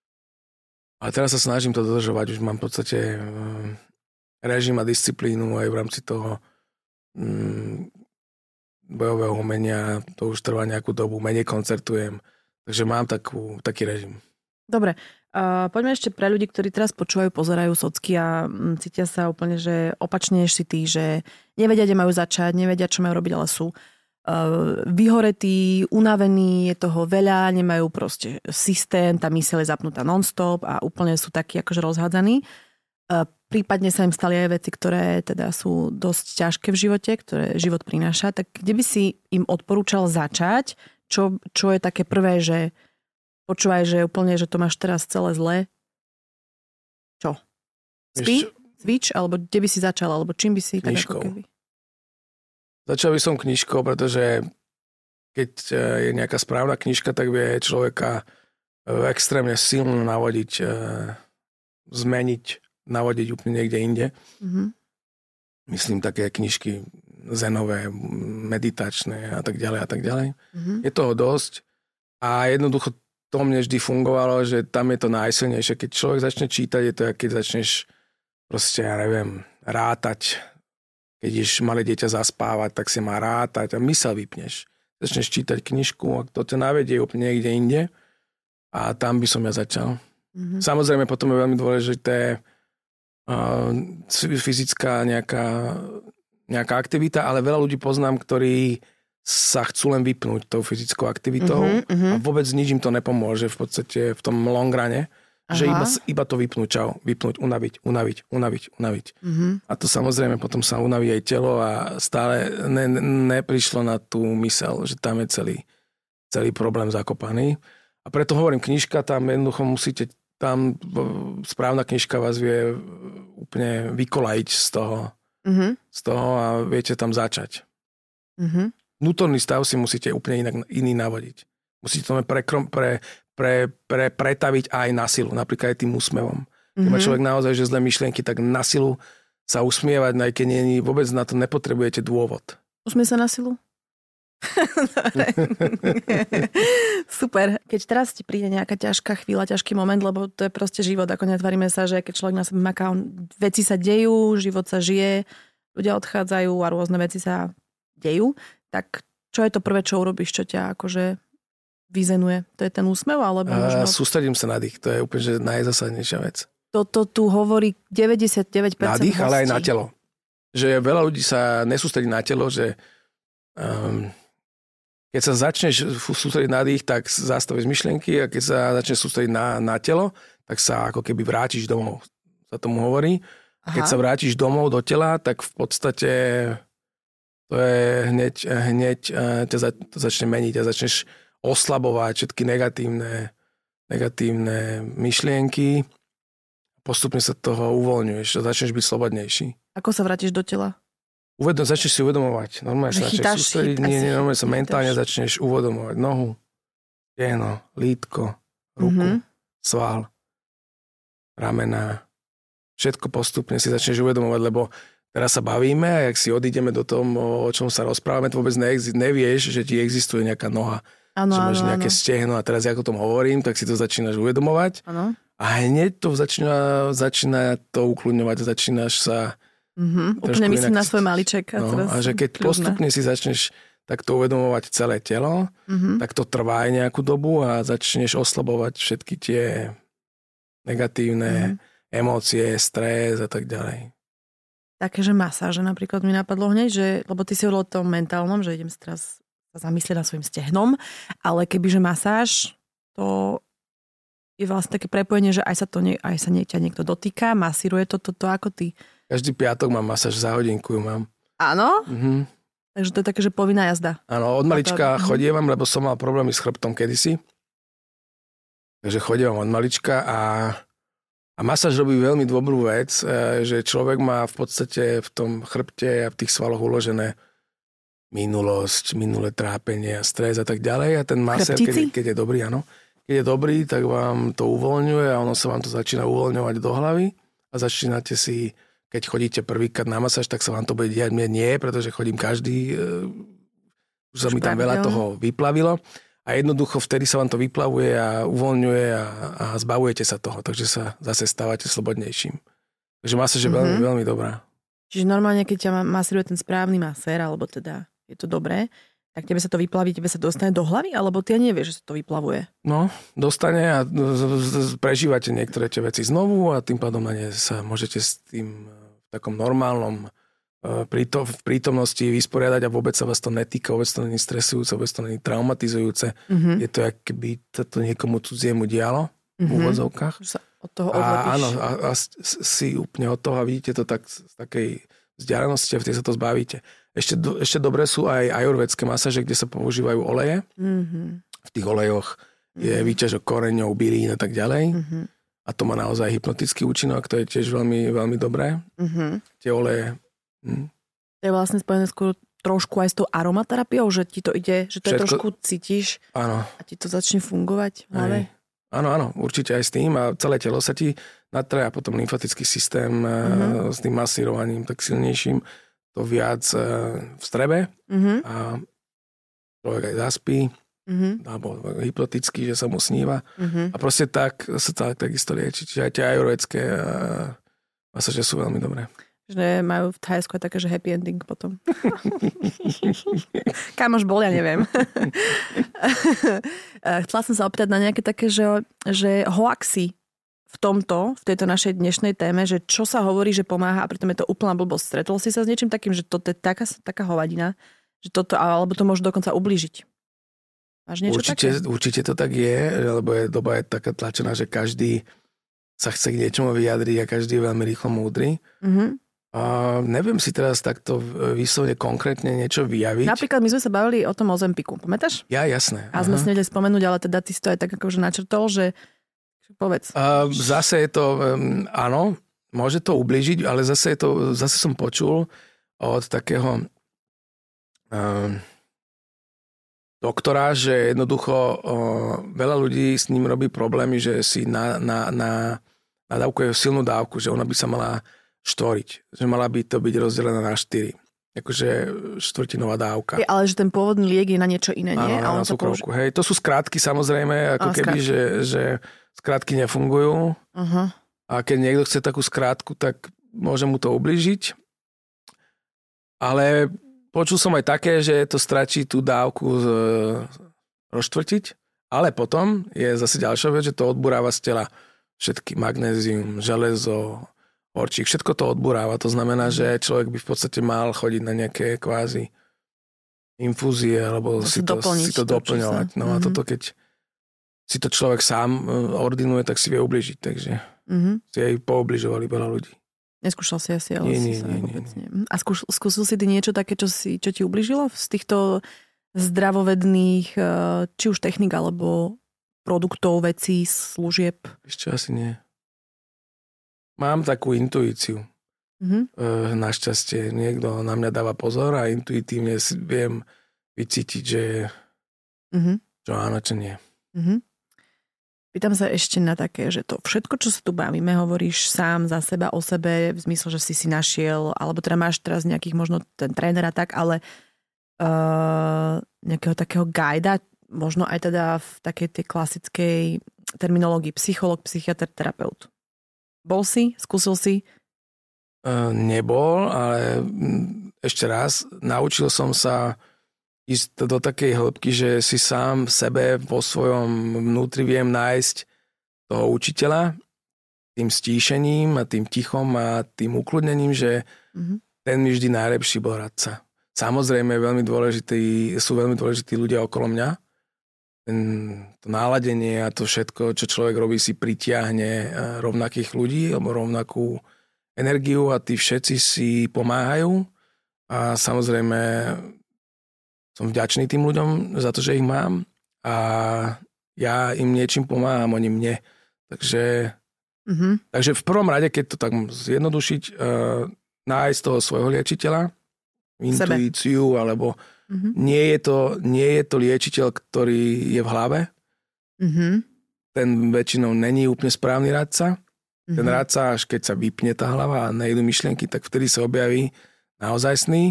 A teraz sa snažím to dodržovať. Už mám v podstate režim a disciplínu aj v rámci toho mm, bojového umenia. To už trvá nejakú dobu, menej koncertujem. Takže mám takú, taký režim. Dobre, uh, poďme ešte pre ľudí, ktorí teraz počúvajú, pozerajú socky a um, cítia sa úplne, že opačne než si tí, že nevedia, kde majú začať, nevedia, čo majú robiť, ale sú uh, vyhoretí, unavení, je toho veľa, nemajú proste systém, tá myseľ je zapnutá non-stop a úplne sú takí akože rozhádzaní. Uh, prípadne sa im stali aj veci, ktoré teda sú dosť ťažké v živote, ktoré život prináša, tak kde by si im odporúčal začať? Čo, čo je také prvé, že počúvaj, že úplne, že to máš teraz celé zlé. Čo? Spí? Cvič? Alebo kde by si začal? Alebo čím by si... Knižkou. Tak ako keby... Začal by som knižkou, pretože keď je nejaká správna knižka, tak vie človeka extrémne silno navodiť, zmeniť, navodiť úplne niekde inde. Mm-hmm. Myslím také knižky zenové, meditačné a tak ďalej a tak ďalej. Mm-hmm. Je toho dosť a jednoducho to mne vždy fungovalo, že tam je to najsilnejšie. Keď človek začne čítať, je to, keď začneš proste, ja neviem, rátať. Keď ideš malé dieťa zaspávať, tak si má rátať a mysel vypneš. Začneš čítať knižku a to ťa navedie úplne niekde inde a tam by som ja začal. Mm-hmm. Samozrejme, potom je veľmi dôležité uh, fyzická nejaká, nejaká aktivita, ale veľa ľudí poznám, ktorí sa chcú len vypnúť tou fyzickou aktivitou uh-huh, uh-huh. a vôbec nič im to nepomôže v podstate v tom long rune, že iba, iba to vypnúť, čau, vypnúť, unaviť, unaviť, unaviť, unaviť. Uh-huh. A to samozrejme potom sa unaví aj telo a stále ne, ne, neprišlo na tú myseľ, že tam je celý, celý problém zakopaný. A preto hovorím, knižka tam jednoducho musíte, tam správna knižka vás vie úplne vykolajiť z toho, uh-huh. z toho a viete tam začať. Mhm. Vnútorný stav si musíte úplne inak, iný navodiť. Musíte to pre, pre, pre, pre, pretaviť aj na silu, napríklad aj tým úsmevom. Keď mm-hmm. má človek naozaj že zlé myšlienky, tak na silu sa usmievať, aj keď nie, vôbec na to nepotrebujete dôvod. Usmie sa na silu? Super. Keď teraz ti príde nejaká ťažká chvíľa, ťažký moment, lebo to je proste život, ako netvaríme sa, že keď človek na sebe maká, veci sa dejú, život sa žije, ľudia odchádzajú a rôzne veci sa dejú. Tak čo je to prvé, čo urobíš, čo ťa akože vyzenuje? To je ten úsmev? Alebo možno... Sústredím sa na dých, to je úplne že najzásadnejšia vec. Toto tu hovorí deväťdesiatdeväť percent na dých, hostí. ale aj na telo. Že veľa ľudí sa nesústredí na telo, že um, keď sa začneš sústrediť na dých, tak zastavíš myšlienky a keď sa začneš sústrediť na, na telo, tak sa ako keby vrátiš domov. Sa tomu hovorí. Aha. Keď sa vrátiš domov do tela, tak v podstate... To je hneď, hneď ťa za, to začne meniť a začneš oslabovať všetky negatívne, negatívne myšlienky. Postupne sa toho uvoľňuješ a začneš byť slobodnejší. Ako sa vrátiš do tela? Uvedom, začneš si uvedomovať. Normálne sa začneš sústrediť. Nie, nie, normálne sa mentálne začneš uvedomovať. Nohu, tieno, lítko, ruku, mm-hmm. sval, ramena. Všetko postupne si začneš uvedomovať, lebo teraz sa bavíme a jak si odídeme do toho, o čom sa rozprávame, to vôbec nevieš, že ti existuje nejaká noha. Ano, že máš ano, nejaké ano. stehno a teraz ja o tom hovorím, tak si to začínaš uvedomovať. Ano. A hneď to začína, začína to ukludňovať, začínaš sa... Mm-hmm. Úplne myslím inak... na svoj maliček. A, no, a že keď kľudná. Postupne si začneš takto uvedomovať celé telo, mm-hmm. tak to trvá aj nejakú dobu a začneš oslabovať všetky tie negatívne mm-hmm. emócie, stres a tak ďalej. Také, že masáže napríklad mi napadlo hneď, že, lebo ty si hovoril o tom mentálnom, že idem teraz sa zamyslieť nad svojim stehnom, ale kebyže masáž, to je vlastne také prepojenie, že aj sa, to nie, aj sa nie, ťa niekto dotýka, masíruje to, to, to ako ty. Každý piatok mám masáž, za hodinku ju mám. Áno? Mhm. Takže to je také, že povinná jazda. Áno, od malička to... chodievam, lebo som mal problémy s chrbtom kedysi. Takže chodievam od malička a, a masáž robí veľmi dobrú vec, že človek má v podstate v tom chrbte a v tých svaloch uložené minulosť, minulé trápenie a stres a tak ďalej. A ten masér, keď, keď je dobrý, áno, keď je dobrý, tak vám to uvoľňuje a ono sa vám to začína uvoľňovať do hlavy a začínate si, keď chodíte prvýkrát na masáž, tak sa vám to bude diať. Mne nie, pretože chodím každý, už sa mi tam veľa toho vyplavilo a jednoducho vtedy sa vám to vyplavuje a uvoľňuje a, a zbavujete sa toho, takže sa zase stávate slobodnejším. Takže masáž je veľmi, mm-hmm. veľmi dobrá. Čiže normálne, keď ťa masíruje ten správny masér, alebo teda je to dobré, tak tebe sa to vyplaví, tebe sa dostane do hlavy, alebo ty nevieš, že sa to vyplavuje? No, dostane a prežívate niektoré tie veci znovu a tým pádom na ne sa môžete s tým v takom normálnom prítom, v prítomnosti vysporiadať a vôbec sa vás to netýka, vôbec to není stresujúce, vôbec to není traumatizujúce. Mm-hmm. Je to, jak keby to niekomu cudziemu dialo mm-hmm. v úvodzovkách. Od toho a áno, a, a si úplne od toho a vidíte to tak z takej vzdialenosti a vtedy sa to zbavíte. Ešte, do, ešte dobré sú aj ajurvédske masáže, kde sa používajú oleje. Mm-hmm. V tých olejoch je mm-hmm. výťažok koreňov, bylín a tak ďalej. Mm-hmm. A to má naozaj hypnotický účinok, to je tiež veľmi, veľmi dobré. Mm-hmm. Tie oleje. Hm. To je vlastne spojené skôr trošku aj s tou aromaterapiou, že ti to ide, že to Všetko... je trošku cítiš áno. a ti to začne fungovať v hlave. Áno, áno, určite aj s tým a celé telo sa ti natré a potom lymfatický systém mm-hmm. s tým masírovaním tak silnejším to viac v strebe mm-hmm. a človek aj zaspí mm-hmm. alebo hypnoticky, že sa mu sníva mm-hmm. a proste tak sa tak takisto lieči. Čiže aj tie ajurvédske masáže sú veľmi dobré. Že majú v Thajsku také, že happy ending potom. Kamož bol, ja neviem. Chcela som sa opýtať na nejaké také, že, že hoaxy v tomto, v tejto našej dnešnej téme, že čo sa hovorí, že pomáha a pritom je to úplná blbosť. Stretol si sa s niečím takým, že toto je taká, taká hovadina, že toto, alebo to môže dokonca ublížiť? Máš niečo určite, také? Určite to tak je, lebo je, doba je taká tlačená, že každý sa chce k niečomu vyjadriť a každý je veľmi rýchlo múdry. Mhm. A neviem si teraz takto vyslovne konkrétne niečo vyjaviť. Napríklad my sme sa bavili o tom Ozempiku, pamätáš? Ja, jasné. A sme si nevedeli spomenúť, ale teda ty si to aj tak akože načrtol, že povedz. A zase je to, um, áno, môže to ublížiť, ale zase je to, zase som počul od takého um, doktora, že jednoducho uh, veľa ľudí s ním robí problémy, že si na, na, na, nadávkuje silnú dávku, že ona by sa mala štvoriť, že mala by to byť rozdelená na štyri. Akože štvrtinová dávka. Je, ale že ten pôvodný liek je na niečo iné, nie? Áno, na cukrovku. Použi- Hej, to sú skrátky samozrejme, ako a, keby, že, že skrátky nefungujú. Uh-huh. A keď niekto chce takú skrátku, tak môže mu to ublížiť. Ale počul som aj také, že to stačí tú dávku z, rozštvrtiť, ale potom je zase ďalšia vec, že to odburáva z tela všetky magnézium, železo, horčík, všetko to odburáva. To znamená, že človek by v podstate mal chodiť na nejaké kvázi infúzie, alebo si to, si to doplňovať. No mm-hmm. a toto, keď si to človek sám ordinuje, tak si vie ubližiť. Takže mm-hmm. si aj poobližovali veľa ľudí. Neskúšal si asi, ale nie, si nie, sa nie, vôbec nie. nie. A skúš, skúsil si ty niečo také, čo, si, čo ti ubližilo z týchto zdravovedných, či už technik, alebo produktov, vecí, služieb? Ešte asi nie. Mám takú intuíciu. Mm-hmm. E, našťastie niekto na mňa dáva pozor a intuitívne viem vycítiť, že mm-hmm. čo áno, čo nie. Mm-hmm. Pýtam sa ešte na také, že to všetko, čo sa tu bavíme, hovoríš sám za seba, o sebe, v zmysle, že si si našiel, alebo teda máš teraz nejakých možno ten tréner a tak, ale uh, nejakého takého guida, možno aj teda v takej tej klasickej terminológii psychológ, psychiatr, terapeut. Bol si? Skúsil si? Uh, nebol, ale ešte raz, naučil som sa ísť do takej hĺbky, že si sám v sebe, vo svojom vnútri viem nájsť toho učiteľa, tým stíšením a tým tichom a tým ukludnením, že mm-hmm. ten mi vždy najlepší bol radca. Samozrejme, veľmi dôležitý, sú veľmi dôležití ľudia okolo mňa. Ten, to náladenie a to všetko, čo človek robí, si pritiahne rovnakých ľudí alebo rovnakú energiu a tí všetci si pomáhajú. A samozrejme, som vďačný tým ľuďom za to, že ich mám a ja im niečím pomáham, oni mne. Takže Mm-hmm. Takže v prvom rade, keď to tak zjednodušiť, uh, nájsť toho svojho liečiteľa, intuíciu, alebo mm-hmm. nie, je to, nie je to liečiteľ, ktorý je v hlave. Mm-hmm. Ten väčšinou není úplne správny radca. Mm-hmm. Ten radca, až keď sa vypne tá hlava a nejdu myšlienky, tak vtedy sa objaví naozajstný.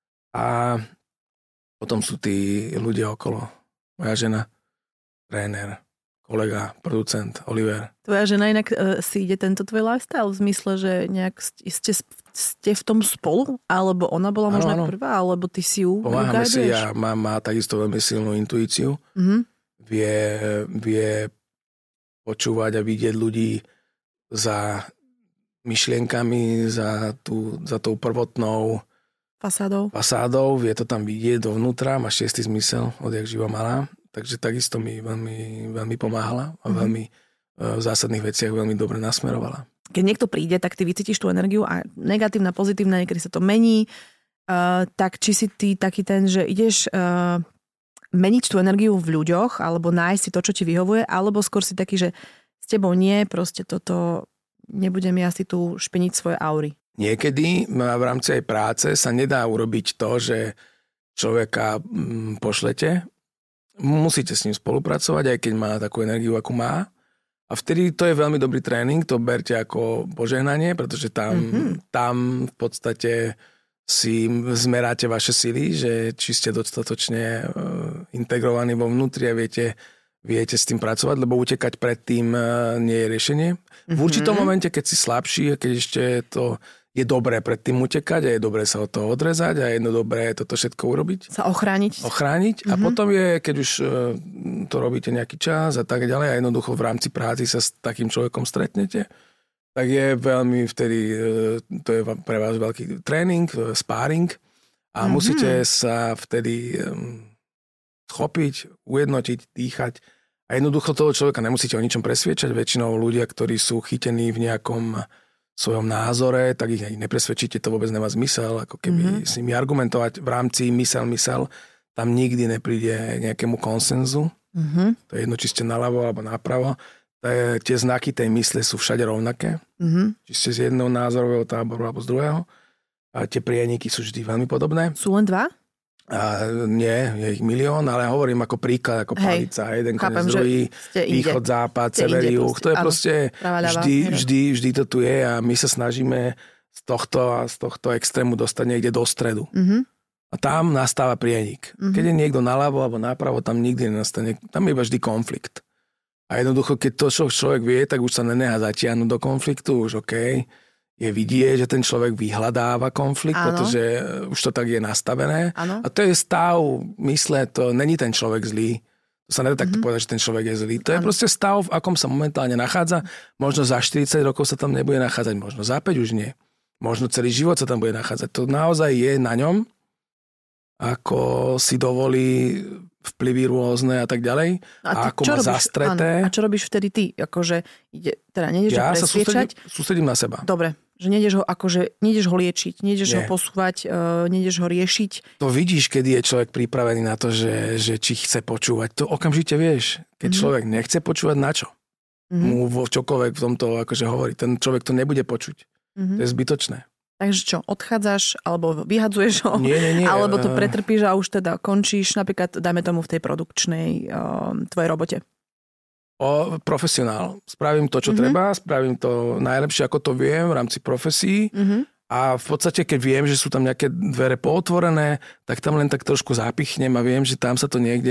A potom sú tí ľudia okolo. Moja žena, tréner, kolega, producent, Oliver. Tvoja žena inak uh, si ide tento tvoj lifestyle v zmysle, že nejak ste, ste v tom spolu? Alebo ona bola možno ano, ano. prvá? Alebo ty si ju pomáhame si, ja mám, má takisto veľmi silnú intuíciu. Mm-hmm. Vie, vie počúvať a vidieť ľudí za myšlienkami, za, tú, za tou prvotnou fasádou. fasádou. Vie to tam vidieť dovnútra, má šiestý zmysel, odjak živa malá. Takže takisto mi veľmi, veľmi pomáhala a veľmi v zásadných veciach veľmi dobre nasmerovala. Keď niekto príde, tak ty vycítiš tú energiu a negatívna, pozitívna, niekedy sa to mení. Uh, tak či si ty taký ten, že ideš uh, meniť tú energiu v ľuďoch alebo nájsť si to, čo ti vyhovuje, alebo skôr si taký, že s tebou nie, proste toto nebudem ja si tu špeniť svoje aury. Niekedy v rámci aj práce sa nedá urobiť to, že človeka pošlete. Musíte s ním spolupracovať, aj keď má takú energiu, akú má. A vtedy to je veľmi dobrý tréning, to berte ako požehnanie, pretože tam, mm-hmm. tam v podstate si zmeráte vaše sily, že či ste dostatočne integrovaní vo vnútri a viete, viete s tým pracovať, lebo utekať pred tým nie je riešenie. Mm-hmm. V určitom momente, keď si slabší, keď ešte to je dobré pred tým utekať a je dobré sa od toho odrezať a je dobré toto všetko urobiť. Sa ochrániť. Ochrániť. Mm-hmm. A potom je, keď už to robíte nejaký čas a tak ďalej a jednoducho v rámci práci sa s takým človekom stretnete, tak je veľmi vtedy, to je pre vás veľký tréning, sparring a mm-hmm. musíte sa vtedy schopiť, ujednotiť, dýchať a jednoducho toho človeka nemusíte o ničom presviečať. Väčšinou ľudia, ktorí sú chytení v nejakom svojom názore, tak ich nepresvedčíte, to vôbec nemá zmysel, ako keby mm-hmm. s nimi argumentovať v rámci mysel-mysel, tam nikdy nepríde nejakému konsenzu. Mm-hmm. To je jedno, či ste naľavo alebo napravo. Je, tie znaky tej mysle sú všade rovnaké. Mm-hmm. Či ste z jedného názorového táboru alebo z druhého. A tie prieniky sú vždy veľmi podobné. Sú len dva? A nie, je ich milión, ale hovorím ako príklad, ako Hej, palica. Jeden koniec, druhý, východ, západ, sever, juh. To je áno, proste vždy, vždy, vždy to tu je a my sa snažíme z tohto a z tohto extrému dostať niekde do stredu. Mm-hmm. A tam nastáva prienik. Mm-hmm. Keď je niekto naľavo alebo napravo, tam nikdy nenastane. Tam je iba vždy konflikt. A jednoducho, keď to človek vie, tak už sa nenechá zatiahnuť do konfliktu, už okej. Okay. Je vidieť, že ten človek vyhľadáva konflikt, áno. pretože už to tak je nastavené. Áno. A to je stav mysle, to není ten človek zlý. To sa nedá mm-hmm. takto povedať, že ten človek je zlý. To áno. je proste stav, v akom sa momentálne nachádza. Možno za štyridsať rokov sa tam nebude nachádzať, možno za päť už nie. Možno celý život sa tam bude nachádzať. To naozaj je na ňom, ako si dovolí vplyvy rôzne a tak ďalej. A, a ako má robíš, zastreté. Áno. A čo robíš vtedy ty? Akože, ide, teda nejdeš ja ho presviečať? Ja sa sústredím, sústredím na seba. Dobre. Že nejdeš ho, akože, nejdeš ho liečiť, nejdeš Nie. ho posúvať, uh, nejdeš ho riešiť. To vidíš, kedy je človek pripravený na to, že, že či chce počúvať. To okamžite vieš. Keď mm-hmm. človek nechce počúvať, na čo? Mm-hmm. Mu vo čokoľvek v tomto akože hovorí. Ten človek to nebude počuť. Mm-hmm. To je zbytočné. Takže čo, odchádzaš, alebo vyhadzuješ ho? Nie, nie, nie. Alebo to pretrpíš a už teda končíš, napríklad, dajme tomu v tej produkčnej uh, tvojej robote. O, profesionál. Spravím to, čo mm-hmm. treba, spravím to najlepšie, ako to viem v rámci profesí mm-hmm. a v podstate, keď viem, že sú tam nejaké dvere pootvorené, tak tam len tak trošku zapichnem a viem, že tam sa to niekde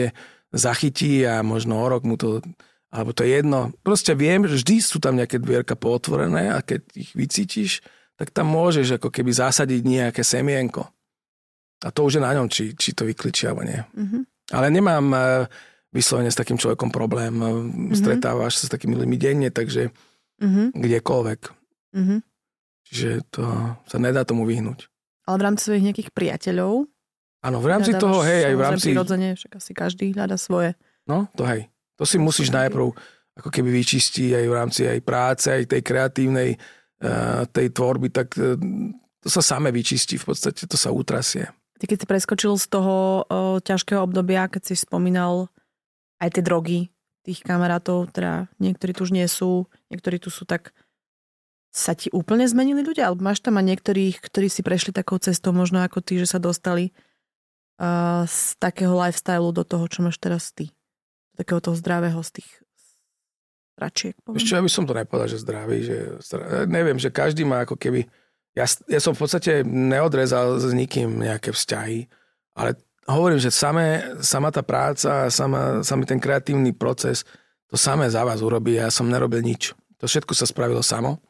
zachytí a možno o rok mu to, alebo to je jedno. Proste viem, že vždy sú tam nejaké dvierka pootvorené a keď ich vycítiš, tak tam môžeš ako keby zasadiť nejaké semienko. A to už je na ňom, či, či to vykličí alebo nie. Mm-hmm. Ale nemám vyslovene s takým človekom problém. Mm-hmm. Stretávaš sa s takými ľuďmi denne, takže mm-hmm. kdekoľvek. Mm-hmm. Čiže to sa nedá tomu vyhnúť. Ale v rámci svojich nejakých priateľov? Áno, v rámci toho, hej, aj v rámci... Prirodzene, však asi každý hľada svoje. No, to hej. To si musíš najprv ako keby vyčistiť aj v rámci aj práce, aj tej kreatívnej, uh, tej tvorby, tak uh, to sa same vyčistí, v podstate to sa utrasie. Ty keď si preskočil z toho o, ťažkého obdobia, keď si spomínal aj tie drogy tých kamarátov, teda niektorí tu už nie sú, niektorí tu sú, tak sa ti úplne zmenili ľudia? Alebo máš tam aj niektorých, ktorí si prešli takou cestou, možno ako ty, že sa dostali uh, z takého lifestylu do toho, čo máš teraz ty? Do takého toho zdravého z tých račiek. Ešte ja by som to nepovedal, že zdravý, že neviem, že každý má ako keby. Ja, ja som v podstate neodrezal s nikým nejaké vzťahy, ale hovorím, že samé, sama tá práca, sama, samý ten kreatívny proces, to samé za vás urobí. Ja som nerobil nič. To všetko sa spravilo samo.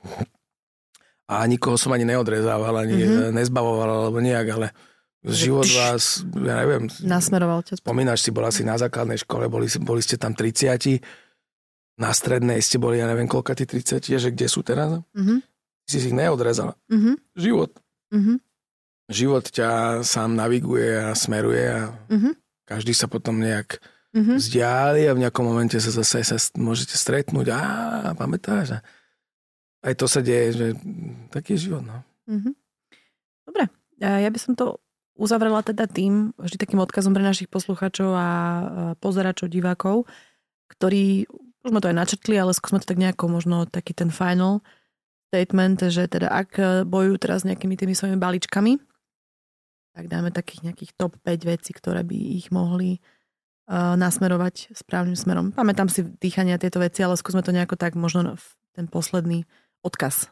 A nikoho som ani neodrezával, ani mm-hmm. nezbavoval, alebo nejak, ale život vás, ja neviem. Nasmeroval ťa. Spomínaš si, bola si na základnej škole, boli, boli ste tam tridsiati, na strednej ste boli, ja neviem, koľka tí tridsiati, že kde sú teraz? Mhm. Si ich neodrezala. Mm-hmm. Život. Mm-hmm. Život ťa sám naviguje a smeruje a mm-hmm. každý sa potom nejak mm-hmm. vzdiali a v nejakom momente sa zase sa môžete stretnúť. Á, pamätáš? Aj to sa deje, že taký je život. No. Mm-hmm. Dobre, ja by som to uzavrela teda tým, vždy takým odkazom pre našich poslucháčov a pozeračov, divákov, ktorí, už sme to aj načrtli, ale skúsme to tak nejako možno taký ten final statement, že teda ak bojujú teraz nejakými tými svojimi balíčkami, tak dáme takých nejakých top päť vecí, ktoré by ich mohli uh, nasmerovať správnym smerom. Pamätám si dýchania tieto veci, ale skúsme to nejako tak, možno ten posledný odkaz.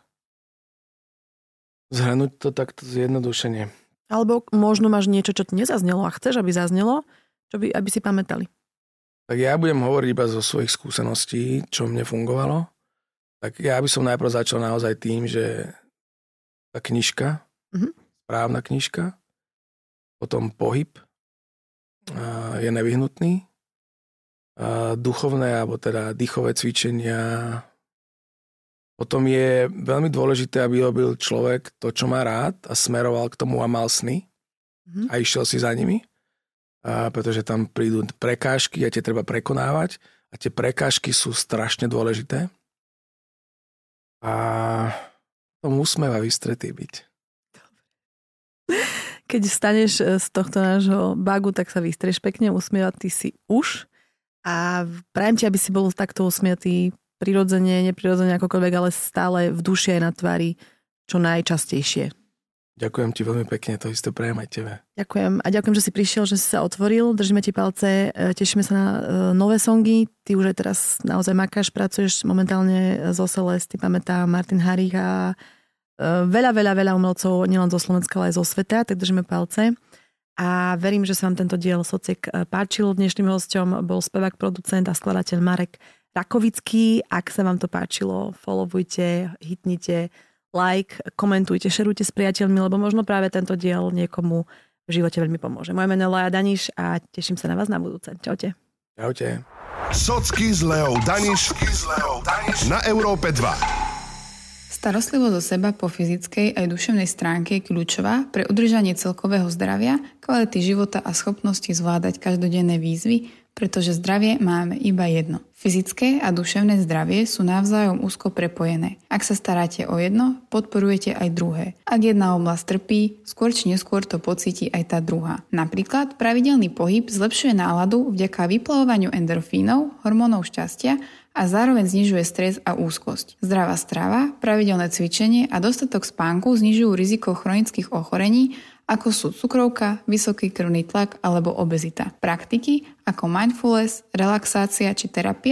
Zhrnúť to takto zjednodušene. Alebo možno máš niečo, čo ti nezaznelo a chceš, aby zaznelo, čo by, aby si pamätali. Tak ja budem hovoriť iba zo svojich skúseností, čo mne fungovalo. Tak ja by som najprv začal naozaj tým, že tá knižka, mm-hmm. správna knižka, potom pohyb je nevyhnutný, duchovné, alebo teda dýchové cvičenia. Potom je veľmi dôležité, aby robil človek to, čo má rád a smeroval k tomu a mal sny mm-hmm. a išiel si za nimi, a pretože tam prídu prekážky a tie treba prekonávať a tie prekážky sú strašne dôležité. A tom úsmeva vystretý byť. Keď staneš z tohto nášho bagu, tak sa vystrieš pekne, usmievať ty si už. A prajem ti, aby si bol takto usmiatý prirodzene, neprirodzene akokoľvek, ale stále v duši aj na tvári čo najčastejšie. Ďakujem ti veľmi pekne, to isté prajem aj tebe. Ďakujem a ďakujem, že si prišiel, že si sa otvoril, držíme ti palce, tešíme sa na nové songy, ty už aj teraz naozaj makáš, pracuješ momentálne zo Celesty, pamätám Martin Harich a veľa, veľa, veľa umelcov, nielen zo Slovenska, ale aj zo sveta, tak držíme palce a verím, že sa vám tento diel Sociek páčil. Dnešným hosťom bol spevák, producent a skladateľ Marek Rakovický. Ak sa vám to páčilo, followujte, hitnite like, komentujte, šerujte s priateľmi, lebo možno práve tento diel niekomu v živote veľmi pomôže. Moje meno je Lea Daniš a teším sa na vás na budúce. Čaute. Čaute. Socky s Leou Daniš na Európe dva. Starostlivosť o seba po fyzickej aj duševnej stránke je kľúčová pre udržanie celkového zdravia, kvality života a schopnosti zvládať každodenné výzvy, pretože zdravie máme iba jedno. Fyzické a duševné zdravie sú navzájom úzko prepojené. Ak sa staráte o jedno, podporujete aj druhé. Ak jedna oblasť trpí, skôr či neskôr to pocíti aj tá druhá. Napríklad pravidelný pohyb zlepšuje náladu vďaka vyplavovaniu endorfínov, hormónov šťastia a zároveň znižuje stres a úzkosť. Zdravá strava, pravidelné cvičenie a dostatok spánku znižujú riziko chronických ochorení, ako sú cukrovka, vysoký krvný tlak alebo obezita. Praktiky ako mindfulness, relaxácia či terapia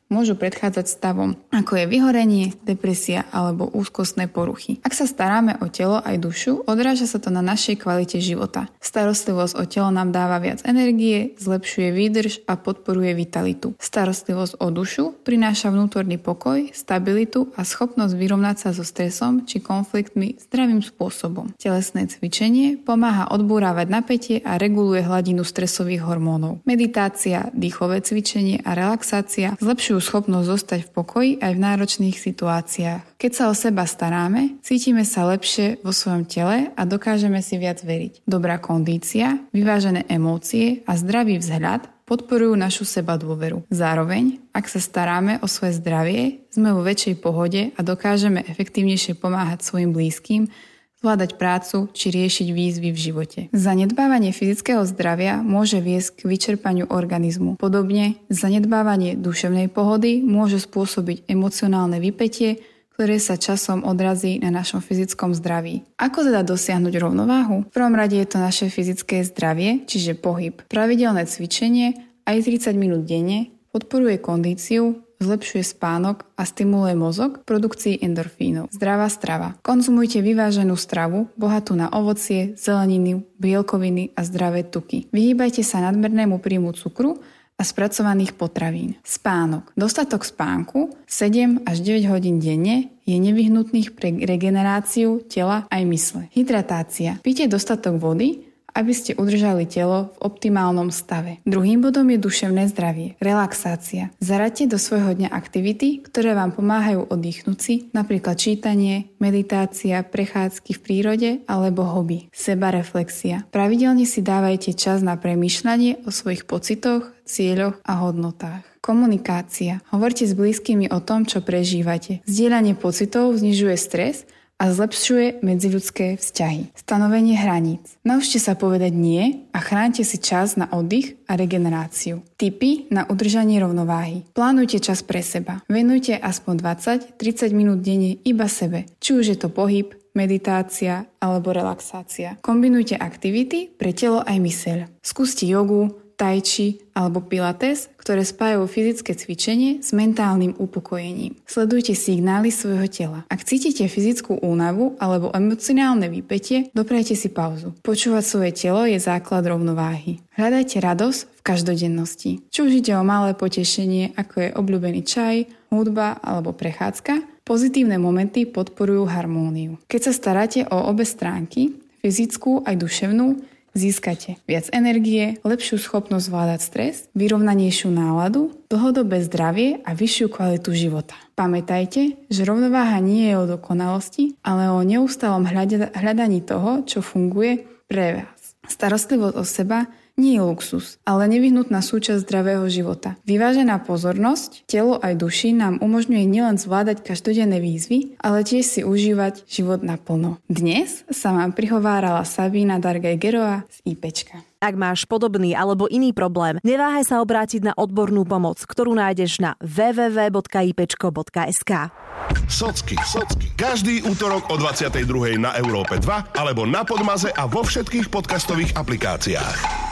môžu predchádzať stavom, ako je vyhorenie, depresia alebo úzkostné poruchy. Ak sa staráme o telo aj dušu, odráža sa to na našej kvalite života. Starostlivosť o telo nám dáva viac energie, zlepšuje výdrž a podporuje vitalitu. Starostlivosť o dušu prináša vnútorný pokoj, stabilitu a schopnosť vyrovnať sa so stresom či konfliktmi zdravým spôsobom. Telesné cvičenie pomáha odbúravať napätie a reguluje hladinu stresových hormónov. Meditácia, dýchové cvičenie a relaxácia zlepšujú schopnosť zostať v pokoji aj v náročných situáciách. Keď sa o seba staráme, cítime sa lepšie vo svojom tele a dokážeme si viac veriť. Dobrá kondícia, vyvážené emócie a zdravý vzhľad podporujú našu sebadôveru. Zároveň, ak sa staráme o svoje zdravie, sme vo väčšej pohode a dokážeme efektívnejšie pomáhať svojim blízkym, zvládať prácu či riešiť výzvy v živote. Zanedbávanie fyzického zdravia môže viesť k vyčerpaniu organizmu. Podobne, zanedbávanie duševnej pohody môže spôsobiť emocionálne vypätie, ktoré sa časom odrazí na našom fyzickom zdraví. Ako teda dosiahnuť rovnováhu? V prvom rade je to naše fyzické zdravie, čiže pohyb. Pravidelné cvičenie aj tridsať minút denne podporuje kondíciu, zlepšuje spánok a stimuluje mozog k produkcii endorfínov. Zdravá strava. Konzumujte vyváženú stravu, bohatú na ovocie, zeleninu, bielkoviny a zdravé tuky. Vyhýbajte sa nadmernému príjmu cukru a spracovaných potravín. Spánok. Dostatok spánku sedem až deväť hodín denne je nevyhnutných pre regeneráciu tela aj mysle. Hydratácia. Pite dostatok vody, aby ste udržali telo v optimálnom stave. Druhým bodom je duševné zdravie. Relaxácia. Zaraďte do svojho dňa aktivity, ktoré vám pomáhajú oddychnúť si, napríklad čítanie, meditácia, prechádzky v prírode alebo hobby. Sebareflexia. Pravidelne si dávajte čas na premýšľanie o svojich pocitoch, cieľoch a hodnotách. Komunikácia. Hovorte s blízkymi o tom, čo prežívate. Zdieľanie pocitov znižuje stres a zlepšuje medziľudské vzťahy. Stanovenie hraníc. Naučte sa povedať nie a chránte si čas na oddych a regeneráciu. Tipy na udržanie rovnováhy. Plánujte čas pre seba. Venujte aspoň dvadsať až tridsať minút denne iba sebe. Či už je to pohyb, meditácia alebo relaxácia. Kombinujte aktivity pre telo aj myseľ. Skúste jogu, tai chi alebo pilates, ktoré spájajú fyzické cvičenie s mentálnym upokojením. Sledujte signály svojho tela. Ak cítite fyzickú únavu alebo emocionálne vypätie, doprajte si pauzu. Počúvať svoje telo je základ rovnováhy. Hľadajte radosť v každodennosti. Či už ide o malé potešenie, ako je obľúbený čaj, hudba alebo prechádzka, pozitívne momenty podporujú harmóniu. Keď sa staráte o obe stránky, fyzickú aj duševnú, získate viac energie, lepšiu schopnosť zvládať stres, vyrovnanejšiu náladu, dlhodobé zdravie a vyššiu kvalitu života. Pamätajte, že rovnováha nie je o dokonalosti, ale o neustálom hľadaní toho, čo funguje pre vás. Starostlivosť o seba nie je luxus, ale nevyhnutná súčasť zdravého života. Vyvážená pozornosť, telo aj duši nám umožňuje nielen zvládať každodenné výzvy, ale tiež si užívať život naplno. Dnes sa vám prihovárala Sabina Dargaj-Gerová z IPčka. Ak máš podobný alebo iný problém, neváhaj sa obrátiť na odbornú pomoc, ktorú nájdeš na w w w bodka i p čko bodka es ka. Socky. Socky. Každý útorok o dvadsiatej druhej na Európe dva alebo na Podmaze a vo všetkých podcastových aplikáciách.